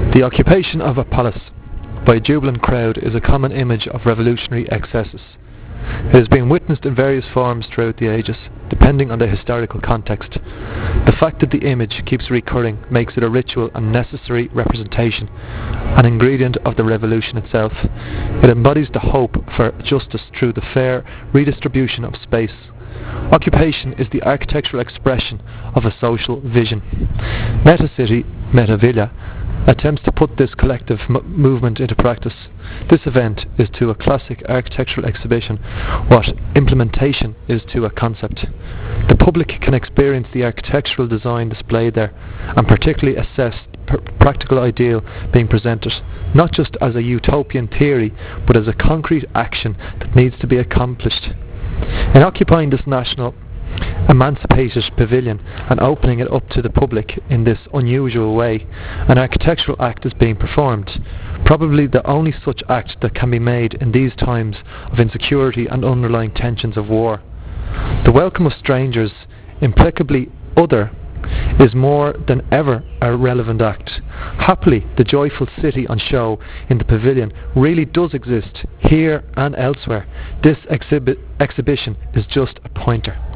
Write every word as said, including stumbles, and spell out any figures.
The occupation of a palace by a jubilant crowd is a common image of revolutionary excesses. It has been witnessed in various forms throughout the ages, depending on the historical context. The fact that the image keeps recurring makes it a ritual and necessary representation, an ingredient of the revolution itself. It embodies the hope for justice through the fair redistribution of space. Occupation is the architectural expression of a social vision. Metacity, Metavilla, attempts to put this collective m- movement into practice. This event is to a classic architectural exhibition what implementation is to a concept. The public can experience the architectural design displayed there, and particularly assess the pr- practical ideal being presented, not just as a utopian theory, but as a concrete action that needs to be accomplished. In occupying this national emancipated pavilion and opening it up to the public in this unusual way, an architectural act is being performed, probably the only such act that can be made in these times of insecurity and underlying tensions of war. The welcome of strangers, implicably other, is more than ever a relevant act. Happily, the joyful city on show in the pavilion really does exist, here and elsewhere. This exhibi- exhibition is just a pointer.